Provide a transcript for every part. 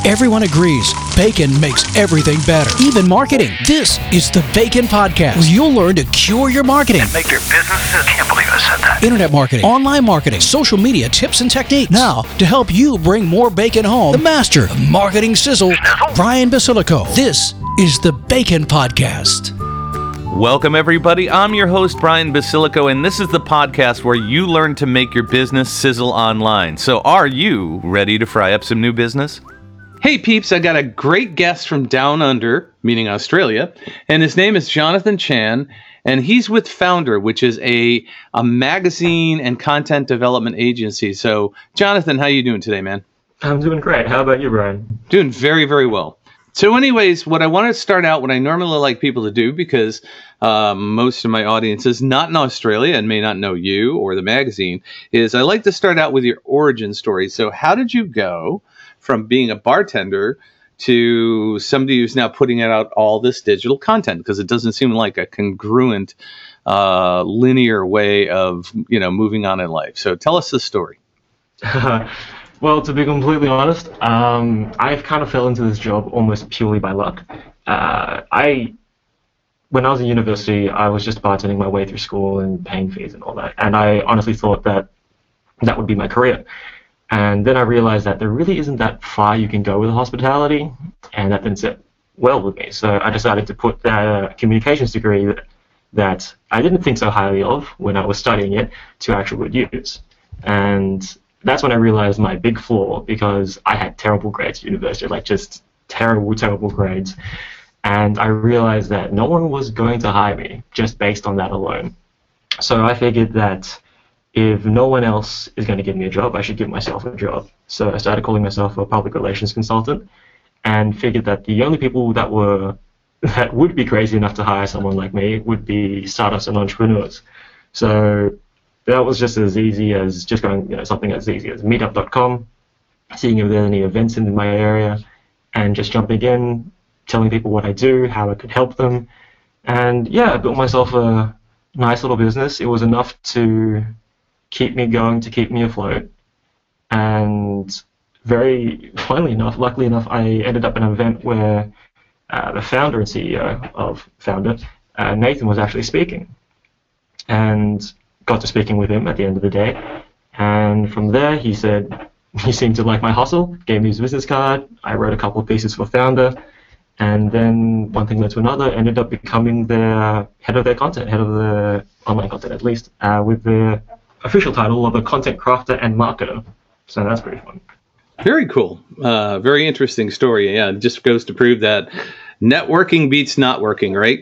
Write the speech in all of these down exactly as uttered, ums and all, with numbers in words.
Everyone agrees bacon makes everything better, even marketing. This is the Bacon Podcast, where you'll learn to cure your marketing. And make your business, I can't believe I said that. Internet marketing, online marketing, social media tips and techniques. Now, to help you bring more bacon home, the master of marketing sizzle, Brian Basilico. This is the Bacon Podcast. Welcome, everybody. I'm your host, Brian Basilico, and this is the podcast where you learn to make your business sizzle online. So are you ready to fry up some new business? Hey peeps, I got a great guest from down under, meaning Australia, and his name is Jonathan Chan, and he's with Foundr, which is a, a magazine and content development agency. So, Jonathan, how you doing today, man? I'm doing great. How about you, Brian? Doing very, very well. So anyways, what I want to start out, what I normally like people to do, because uh, most of my audience is not in Australia and may not know you or the magazine, is I like to start out with your origin story. So how did you go from being a bartender to somebody who's now putting out all this digital content? Because it doesn't seem like a congruent, uh, linear way of, you know, moving on in life. So tell us the story. Well, to be completely honest, um, I've kind of fell into this job almost purely by luck. Uh, I, when I was in university, I was just bartending my way through school and paying fees and all that. And I honestly thought that that would be my career. And then I realized that there really isn't that far you can go with hospitality, and that didn't sit well with me. So I decided to put that uh, communications degree that, that I didn't think so highly of when I was studying it to actual good use. And that's when I realized my big flaw, because I had terrible grades at university, like just terrible, terrible grades. And I realized that no one was going to hire me just based on that alone. So I figured that if no one else is going to give me a job, I should give myself a job. So I started calling myself a public relations consultant, and figured that the only people that were that would be crazy enough to hire someone like me would be startups and entrepreneurs. So that was just as easy as just going, you know, something as easy as meetup dot com, seeing if there's any events in my area, and just jumping in, telling people what I do, how I could help them. And yeah, I built myself a nice little business. It was enough to keep me going, to keep me afloat. And very, funnily enough, luckily enough, I ended up in an event where uh, the founder and C E O of Foundr, uh, Nathan, was actually speaking. And got to speaking with him at the end of the day. And from there, he said he seemed to like my hustle, gave me his business card. I wrote a couple of pieces for Foundr. And then one thing led to another, ended up becoming the head of their content, head of the online content at least, uh, with the official title of a content crafter and marketer. So that's pretty fun. Very cool. Uh, very interesting story. Yeah, it just goes to prove that networking beats not working, right?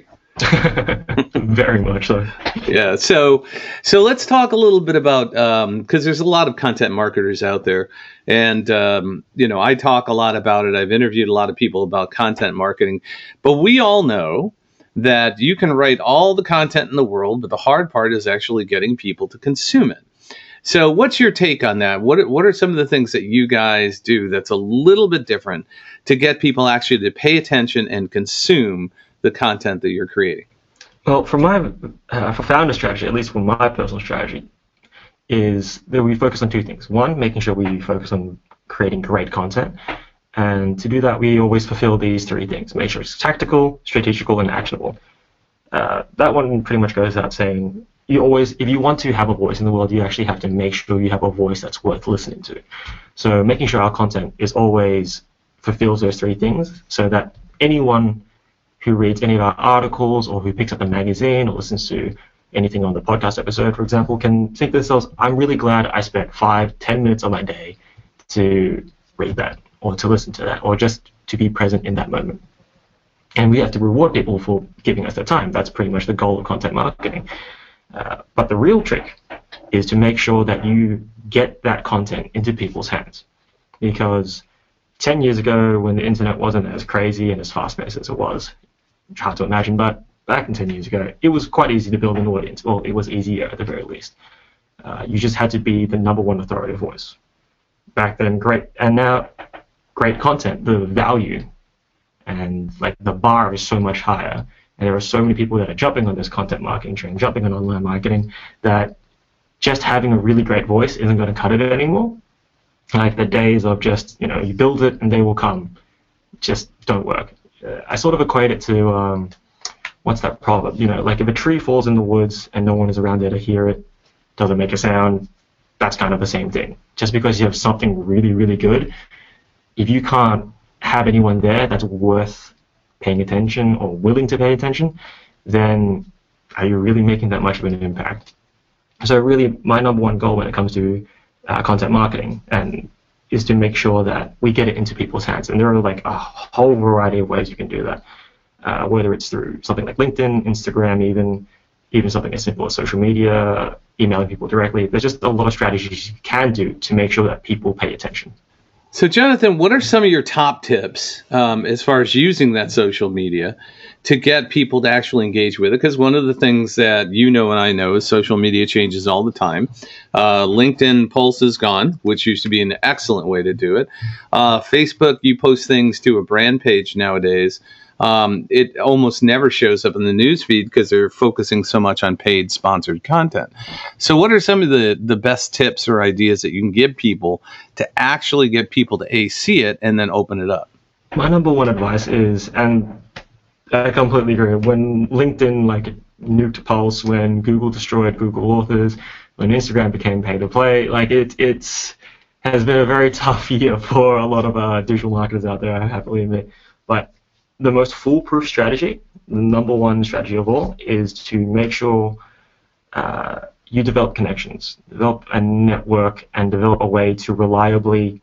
Very much so. Yeah. So, so let's talk a little bit about, um, because there's a lot of content marketers out there, and um, you know, I talk a lot about it. I've interviewed a lot of people about content marketing, but we all know that you can write all the content in the world, but the hard part is actually getting people to consume it. So what's your take on that? What what are some of the things that you guys do that's a little bit different to get people actually to pay attention and consume the content that you're creating? Well, for my uh, for Foundr strategy, at least for my personal strategy, is that we focus on two things. One, making sure we focus on creating great content. And to do that, we always fulfill these three things. Make sure it's tactical, strategical, and actionable. Uh, that one pretty much goes without saying. You always, if you want to have a voice in the world, you actually have to make sure you have a voice that's worth listening to. So making sure our content is always fulfills those three things, so that anyone who reads any of our articles, or who picks up a magazine, or listens to anything on the podcast episode, for example, can think to themselves, I'm really glad I spent five, ten minutes of my day to read that, or to listen to that, or just to be present in that moment. And we have to reward people for giving us their time. That's pretty much the goal of content marketing. Uh, but the real trick is to make sure that you get that content into people's hands. Because ten years ago, when the internet wasn't as crazy and as fast-paced as it was, it's hard to imagine, but back in ten years ago, it was quite easy to build an audience. Well, it was easier at the very least. Uh, you just had to be the number one authoritative voice. Back then, great. And now, great content, the value and like the bar is so much higher. And there are so many people that are jumping on this content marketing train, jumping on online marketing, that just having a really great voice isn't going to cut it anymore. Like the days of just, you know, you build it and they will come, just don't work. Uh, I sort of equate it to, um, what's that proverb? You know, like if a tree falls in the woods and no one is around there to hear it, doesn't make a sound, that's kind of the same thing. Just because you have something really, really good, if you can't have anyone there that's worth paying attention or willing to pay attention, then are you really making that much of an impact? So really, my number one goal when it comes to uh, content marketing and is to make sure that we get it into people's hands. And there are like a whole variety of ways you can do that, uh, whether it's through something like LinkedIn, Instagram, even even something as simple as social media, emailing people directly. There's just a lot of strategies you can do to make sure that people pay attention. So, Jonathan, what are some of your top tips um, as far as using that social media to get people to actually engage with it? Because one of the things that you know and I know is social media changes all the time. Uh, LinkedIn Pulse is gone, which used to be an excellent way to do it. Uh, Facebook, you post things to a brand page nowadays. Um, it almost never shows up in the newsfeed because they're focusing so much on paid sponsored content. So what are some of the, the best tips or ideas that you can give people to actually get people to A, see it and then open it up? My number one advice is, and I completely agree, when LinkedIn like nuked Pulse, when Google destroyed Google Authors, when Instagram became pay to play, like it it's has been a very tough year for a lot of uh, digital marketers out there, I happily admit. But the most foolproof strategy, the number one strategy of all, is to make sure uh, you develop connections, develop a network, and develop a way to reliably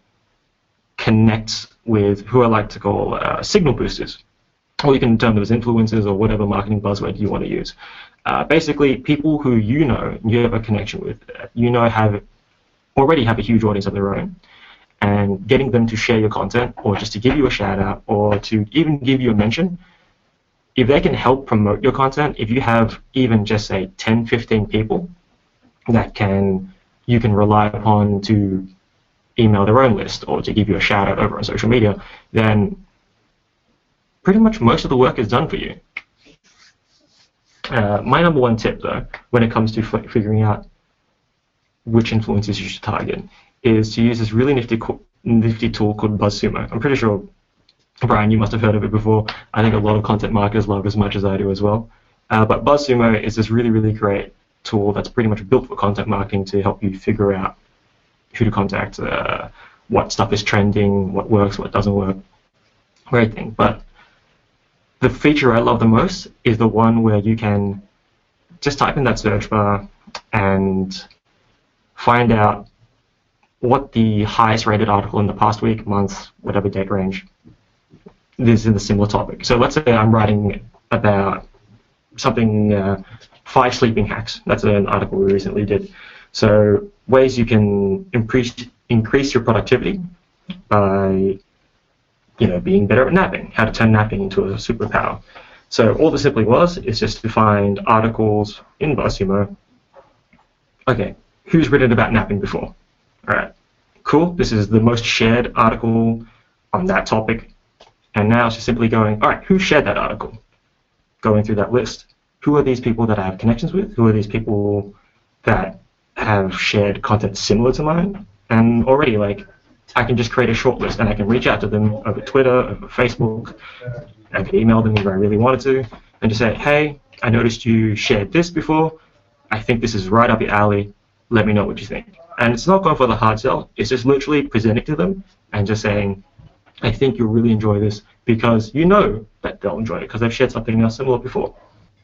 connect with who I like to call uh, signal boosters, or you can term them as influencers or whatever marketing buzzword you want to use. Uh, basically, people who you know you have a connection with, you know have already have a huge audience of their own, and getting them to share your content or just to give you a shout out or to even give you a mention, if they can help promote your content, if you have even just say ten, fifteen people that can you can rely upon to email their own list or to give you a shout out over on social media, then pretty much most of the work is done for you. Uh, my number one tip though, when it comes to f- figuring out which influencers you should target, is to use this really nifty nifty tool called BuzzSumo. I'm pretty sure, Brian, you must have heard of it before. I think a lot of content marketers love it as much as I do as well. Uh, but BuzzSumo is this really, really great tool that's pretty much built for content marketing to help you figure out who to contact, uh, what stuff is trending, what works, what doesn't work. Great thing. But the feature I love the most is the one where you can just type in that search bar and find out what the highest rated article in the past week, month, whatever date range is in a similar topic. So let's say I'm writing about something, uh, five sleeping hacks. That's an article we recently did. So ways you can increase increase your productivity by, you know, being better at napping, how to turn napping into a superpower. So all this simply was is just to find articles in BuzzSumo. Okay, who's written about napping before? All right, cool. This is the most shared article on that topic. And now it's just simply going, all right, who shared that article? Going through that list. Who are these people that I have connections with? Who are these people that have shared content similar to mine? And already, like, I can just create a short list and I can reach out to them over Twitter, over Facebook. I can email them if I really wanted to and just say, hey, I noticed you shared this before. I think this is right up your alley. Let me know what you think. And it's not going for the hard sell. It's just literally presenting to them and just saying, I think you'll really enjoy this, because you know that they'll enjoy it because they've shared something else similar before.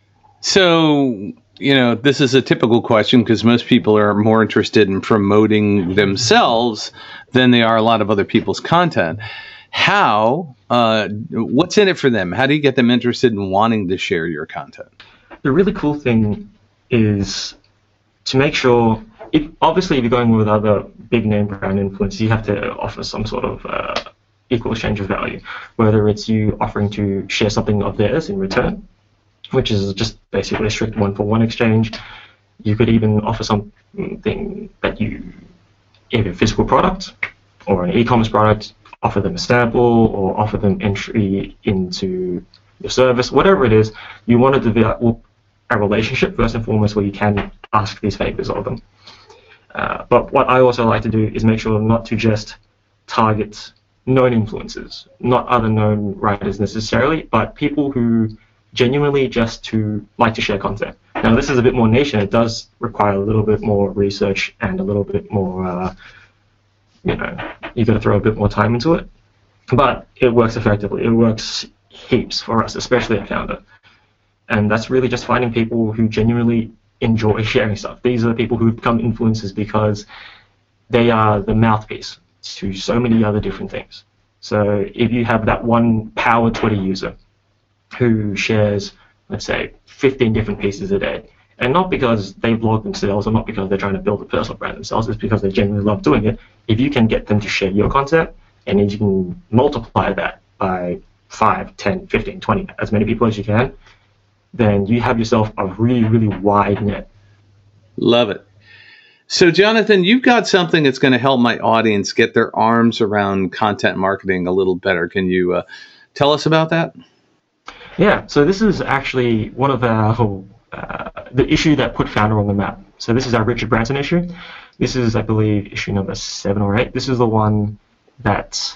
So, you know, this is a typical question because most people are more interested in promoting themselves than they are a lot of other people's content. How, uh, what's in it for them? How do you get them interested in wanting to share your content? The really cool thing is to make sure, if, obviously if you're going with other big name brand influencers, you have to offer some sort of uh, equal exchange of value, whether it's you offering to share something of theirs in return, which is just basically a strict one-for-one exchange. You could even offer something that you, either a physical product or an e-commerce product, offer them a sample or offer them entry into your service, whatever it is. You want to develop a relationship first and foremost where you can ask these favors of them. Uh, but what I also like to do is make sure not to just target known influencers, not other known writers necessarily, but people who genuinely just to like to share content. Now, this is a bit more niche, and it does require a little bit more research and a little bit more, uh, you know, you got to throw a bit more time into it. But it works effectively. It works heaps for us, especially at Founder. And that's really just finding people who genuinely enjoy sharing stuff. These are the people who become influencers because they are the mouthpiece to so many other different things. So if you have that one power Twitter user who shares, let's say, fifteen different pieces a day, and not because they blog themselves or not because they're trying to build a personal brand themselves, it's because they genuinely love doing it. If you can get them to share your content, and if you can multiply that by five, ten, fifteen, twenty, as many people as you can, then you have yourself a really, really wide net. Love it. So, Jonathan, you've got something that's going to help my audience get their arms around content marketing a little better. Can you uh, tell us about that? Yeah, so this is actually one of our, uh, the issue that put Founder on the map. So this is our Richard Branson issue. This is, I believe, issue number seven or eight. This is the one that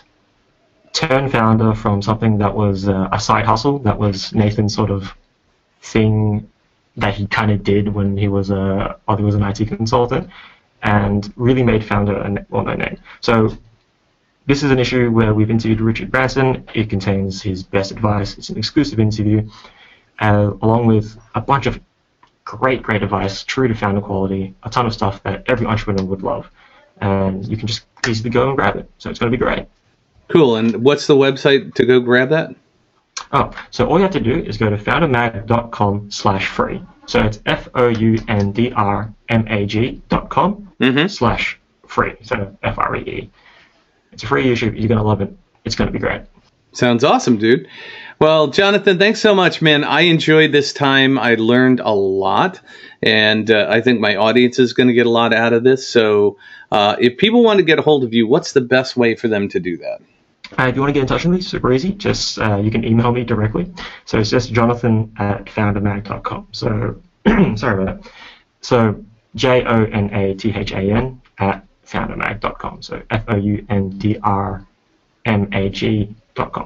turned Founder from something that was uh, a side hustle, that was Nathan's sort of thing that he kind of did when he was a, or he was an I T consultant, and really made Founder a well-known name. So this is an issue where we've interviewed Richard Branson. It contains his best advice. It's an exclusive interview, uh, along with a bunch of great, great advice, true to Founder quality, a ton of stuff that every entrepreneur would love. And you can just easily go and grab it. So it's going to be great. Cool. And what's the website to go grab that? Oh, so all you have to do is go to foundermag.com slash free. So it's F O U N D R M A G dot com mm-hmm. slash free. So F R E E. It's a free issue. You're going to love it. It's going to be great. Sounds awesome, dude. Well, Jonathan, thanks so much, man. I enjoyed this time. I learned a lot, and uh, I think my audience is going to get a lot out of this. So uh, if people want to get a hold of you, what's the best way for them to do that? Uh, if you want to get in touch with me, super easy. Just uh, you can email me directly. So it's just Jonathan at foundermag dot com. So sorry about that. So J O N A T H A N at foundermag dot com. So F O U N D R M A G dot com.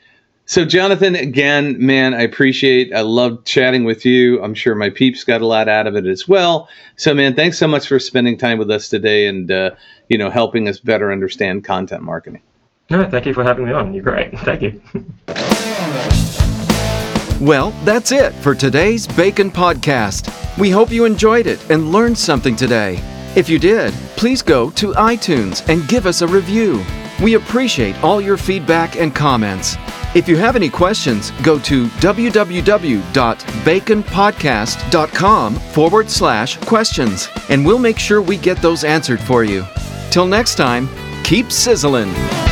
So, Jonathan, again, man, I appreciate, I love chatting with you. I'm sure my peeps got a lot out of it as well. So, man, thanks so much for spending time with us today and, uh, you know, helping us better understand content marketing. No, thank you for having me on. You're great. Thank you. Well, that's it for today's Bacon Podcast. We hope you enjoyed it and learned something today. If you did, please go to iTunes and give us a review. We appreciate all your feedback and comments. If you have any questions, go to www.baconpodcast.com forward slash questions, and we'll make sure we get those answered for you. Till next time, keep sizzling.